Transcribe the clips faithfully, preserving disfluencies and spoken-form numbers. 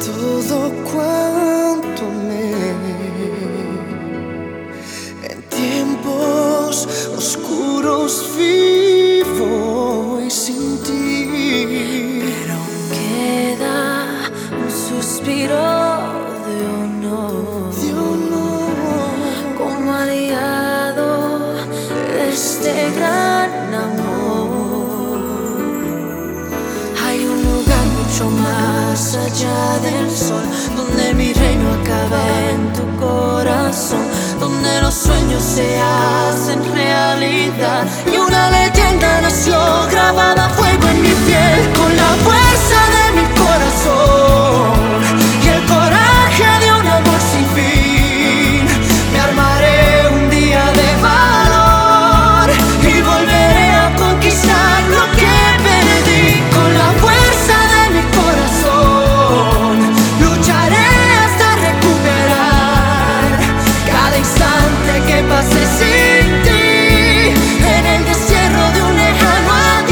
todo cuanto me en tiempos oscuros vivo y sin ti. Pero queda un suspiro de honor, de honor como aliado de este gran amor. Hay un lugar mucho más allá del sol, donde mi reino acaba en tu corazón, donde los sueños se hacen realidad y una leyenda nació grabada a fuego en mi piel. Con la fuerza de mi corazón y el coraje de un amor sin fin, me armaré un día de valor y volveré a conquistar lo que perdí. Con la fuerza de mi corazón lucharé hasta recuperar cada instante que pasé sin ti en el destierro de un lejano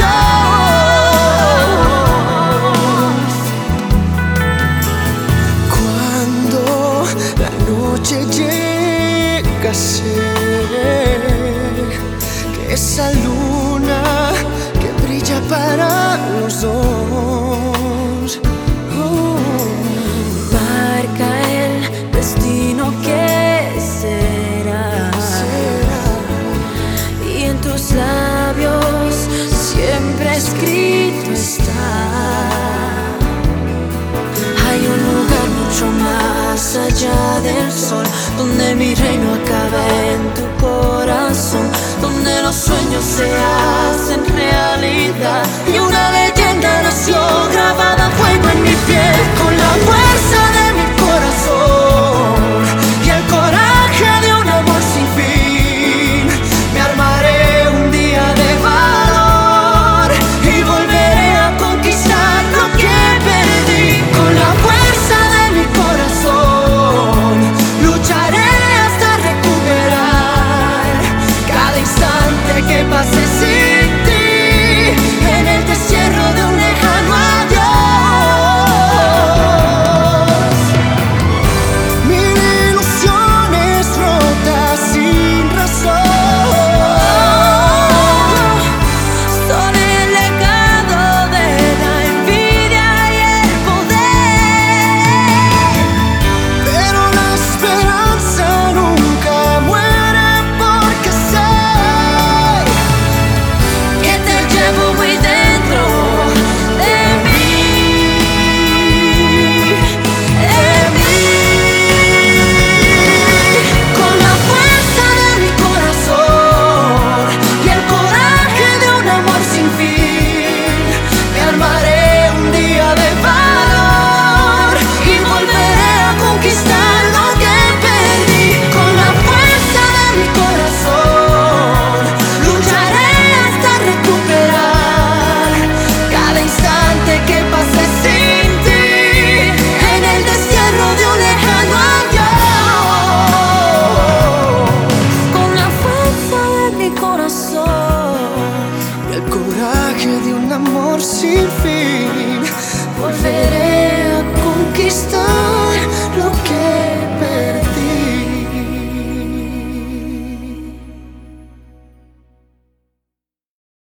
adiós. Cuando la noche llega a ser que esa luna que brilla para los dos, oh, Marca el destino que será, será y en tus labios siempre escrito está. Hay un lugar mucho más allá del sol, donde mi reino acaba en tu corazón, donde los sueños se hacen realidad y una leyenda